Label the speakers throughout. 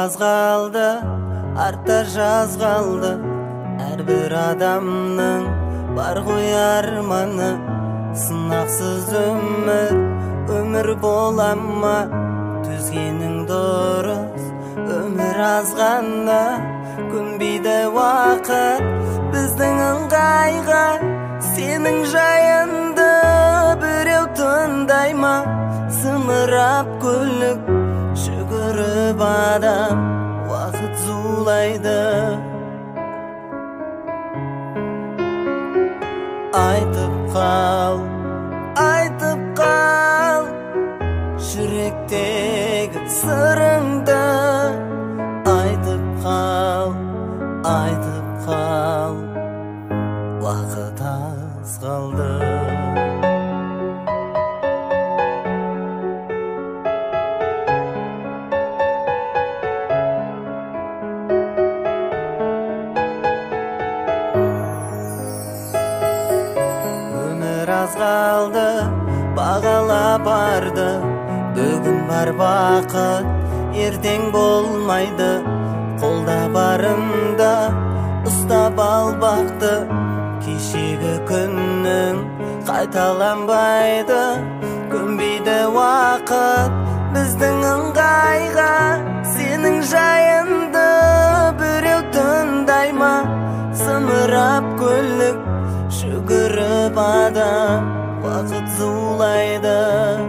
Speaker 1: аз қалды, артта жаз қалды. Әрбір адамның бар ғой арманы. Сынақсыз өмір бола ма? Түзгенің дұрыс, өмір аз ғана. Көнбейді уақыт біздің ыңғайға. Сенің жайыңды біреу тыңдай ма? Сымырап көлік жүгіріп адам, уақыт зулайды. Айтып қал, жүректегі сырыңды. Айтып қал, уақыт аз қалды. Аз қалды, бағала барды. Бүгін бар бақыт, ертең болмайды. Қолда барында ұстап ал бақты. Кешегі күннің қайталанбайды. Көнбейді уақыт біздің ыңғайға. Сенің жайыңды біреу тыңдай ма? Сымырап көлік жүгіріп адам, уақыт зулайды.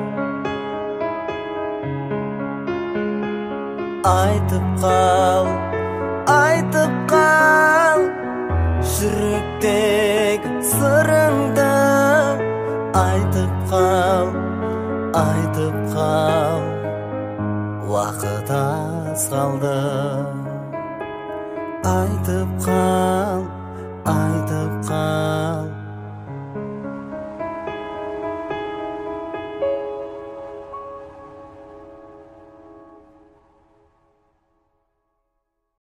Speaker 1: Айтып қал, жүректегі сырыңды. Айтып қал, уақыт аз қалды. Айтып қал,